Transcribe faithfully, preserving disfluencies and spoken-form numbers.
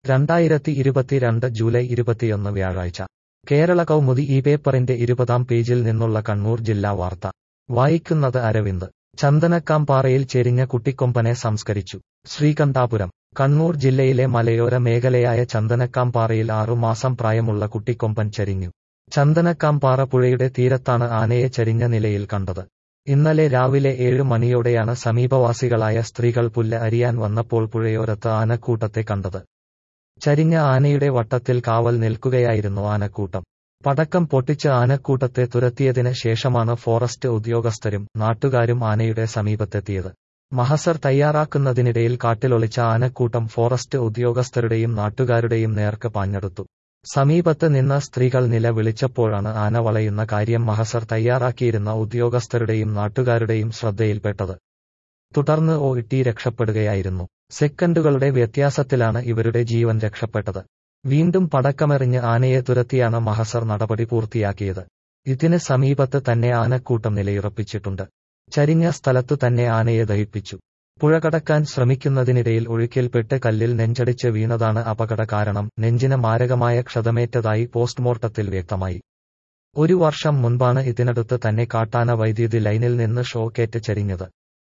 രണ്ടായിരത്തി ഇരുപത്തിരണ്ട് ജൂലൈ ഇരുപത്തിയൊന്ന് വ്യാഴാഴ്ച കേരള കൗമുദി ഈ പേപ്പറിന്റെ ഇരുപതാം പേജിൽ നിന്നുള്ള കണ്ണൂർ ജില്ലാ വാർത്ത വായിക്കുന്നത് അരവിന്ദ്. ചന്ദനക്കാംപാറയിൽ ചെരിഞ്ഞ കുട്ടിക്കൊമ്പനെ സംസ്കരിച്ചു. ശ്രീകണ്ഠാപുരം. കണ്ണൂർ ജില്ലയിലെ മലയോര മേഖലയായ ചന്ദനക്കാംപാറയിൽ ആറുമാസം പ്രായമുള്ള കുട്ടിക്കൊമ്പൻ ചരിഞ്ഞു. ചന്ദനക്കാംപാറ പുഴയുടെ തീരത്താണ് ആനയെ ചരിഞ്ഞ നിലയിൽ കണ്ടത്. ഇന്നലെ രാവിലെ ഏഴ് മണിയോടെയാണ് സമീപവാസികളായ സ്ത്രീകൾ പുല്ല് അരിയാൻ വന്നപ്പോൾ പുഴയോരത്ത് ആനക്കൂട്ടത്തെ കണ്ടത്. ചരിഞ്ഞ ആനയുടെ വട്ടത്തിൽ കാവൽ നിൽക്കുകയായിരുന്നു ആനക്കൂട്ടം. പടക്കം പൊട്ടിച്ച് ആനക്കൂട്ടത്തെ തുരത്തിയതിന് ശേഷമാണ് ഫോറസ്റ്റ് ഉദ്യോഗസ്ഥരും നാട്ടുകാരും ആനയുടെ സമീപത്തെത്തിയത്. മഹസർ തയ്യാറാക്കുന്നതിനിടയിൽ കാട്ടിലൊളിച്ച ആനക്കൂട്ടം ഫോറസ്റ്റ് ഉദ്യോഗസ്ഥരുടെയും നാട്ടുകാരുടെയും നേർക്ക് പാഞ്ഞെടുത്തു. സമീപത്ത് നിന്ന സ്ത്രീകൾ നില വിളിച്ചപ്പോഴാണ് ആന വളയുന്ന കാര്യം മഹസർ തയ്യാറാക്കിയിരുന്ന ഉദ്യോഗസ്ഥരുടെയും നാട്ടുകാരുടെയും ശ്രദ്ധയിൽപ്പെട്ടത്. തുടർന്ന് ഓടി രക്ഷപ്പെടുകയായിരുന്നു. സെക്കൻഡുകളുടെ വ്യത്യാസത്തിലാണ് ഇവരുടെ ജീവൻ രക്ഷപ്പെട്ടത്. വീണ്ടും പടക്കമെറിഞ്ഞ് ആനയെ തുരത്തിയാണ് മഹസർ നടപടി പൂർത്തിയാക്കിയത്. ഇതിന് സമീപത്ത് തന്നെ ആനക്കൂട്ടം നിലയുറപ്പിച്ചിട്ടുണ്ട്. ചരിഞ്ഞ സ്ഥലത്തു തന്നെ ആനയെ ദഹിപ്പിച്ചു. പുഴ കടക്കാൻ ശ്രമിക്കുന്നതിനിടയിൽ ഒഴുക്കിൽപ്പെട്ട് കല്ലിൽ നെഞ്ചടിച്ച് വീണതാണ് അപകട കാരണം. നെഞ്ചിന് മാരകമായ ക്ഷതമേറ്റതായി പോസ്റ്റ്മോർട്ടത്തിൽ വ്യക്തമായി. ഒരു വർഷം മുൻപാണ് ഇതിനടുത്ത് തന്നെ കാട്ടാന വൈദ്യുതി ലൈനിൽ നിന്ന് ഷോക്കേറ്റ് ചരിഞ്ഞത്.